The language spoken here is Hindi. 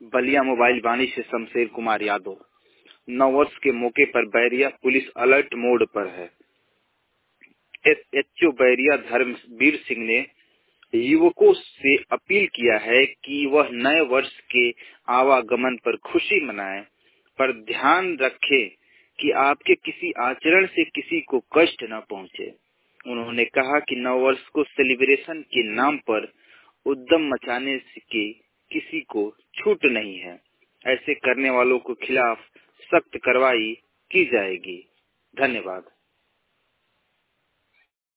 बलिया मोबाइल वाणी से शमशेर कुमार यादव। नववर्ष के मौके पर बैरिया पुलिस अलर्ट मोड पर है। एसएचओ बैरिया धर्मवीर सिंह ने युवकों से अपील किया है कि वह नए वर्ष के आवागमन पर खुशी मनाएं, पर ध्यान रखें कि आपके किसी आचरण से किसी को कष्ट न पहुंचे। उन्होंने कहा कि नववर्ष को सेलिब्रेशन के नाम पर उद्यम मचाने की किसी को छूट नहीं है। ऐसे करने वालों के खिलाफ सख्त कार्रवाई की जाएगी। धन्यवाद।